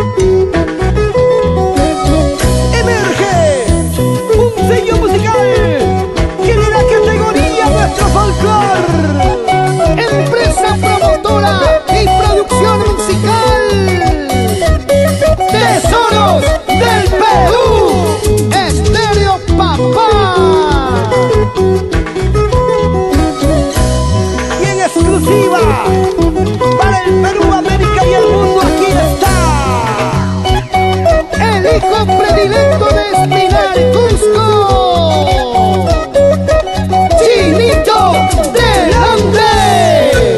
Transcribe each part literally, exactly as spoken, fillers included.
Emerge un sello musical que de la categoría nuestro folclor. Empresa promotora y producción musical. Tesoros del Perú. Estéreo Papá. Y en exclusiva para el Perú, América y el mundo, aquí está El hijo predilecto de Espinal, Cusco. Chinito del Ande.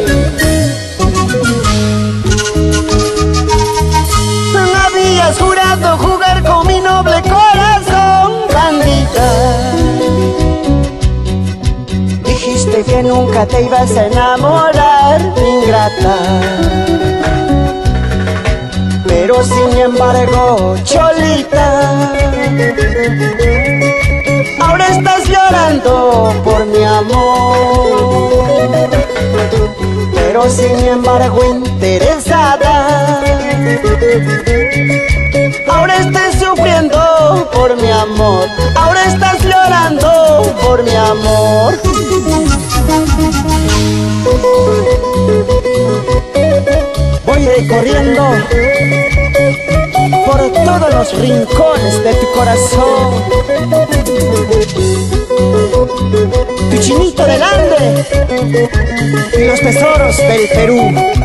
Habías jurado jugar con mi noble corazón, bandita. Dijiste que nunca te ibas a enamorar, ingrata. Pero sin embargo, cholita, ahora estás llorando por mi amor. Pero sin embargo, interesada, ahora estás sufriendo por mi amor. Ahora estás llorando por mi amor. Voy recorriendo por todos los rincones de tu corazón. Tu chinito del Ande y los tesoros del Perú.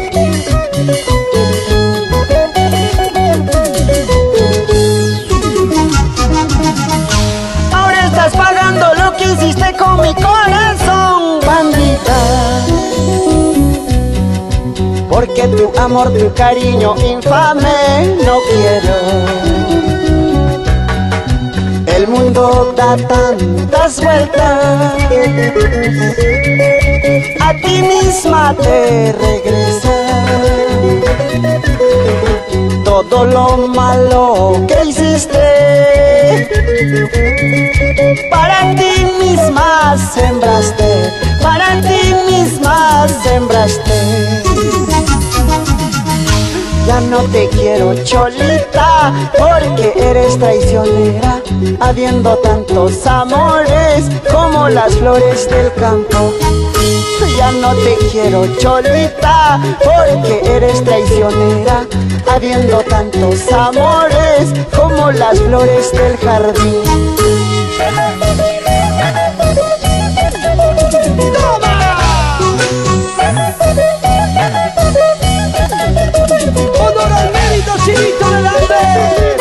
Ahora estás pagando lo que hiciste con mi corazón, bandita. Porque tu amor, tu cariño infame no quiero. El mundo da tantas vueltas, a ti misma te regresa. Todo lo malo que hiciste, para ti misma sembraste, para ti misma sembraste. Ya no te quiero, cholita, porque eres traicionera, habiendo tantos amores como las flores del campo. Ya no te quiero, cholita, porque eres traicionera, habiendo tantos amores como las flores del jardín. honor al mérito, Chinito del Ande.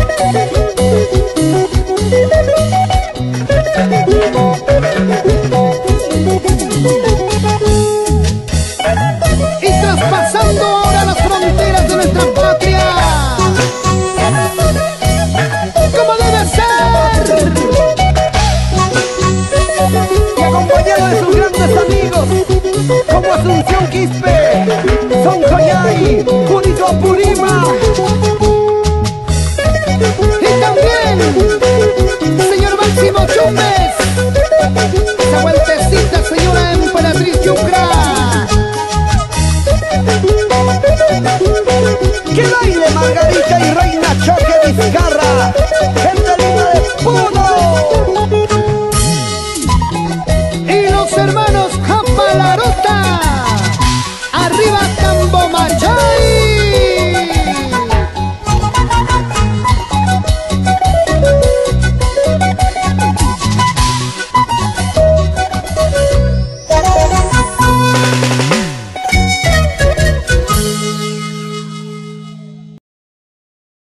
Y traspasando ahora las fronteras de nuestra patria, como debe ser, Y acompañado de sus grandes amigos como Asunción Quispe, Son Joyay, Purito Purima. y también señor Máximo Chupes, esa vueltecita señora Emperatriz Yucra. Que baile Margarita y Reina Choque Vizcarra, gente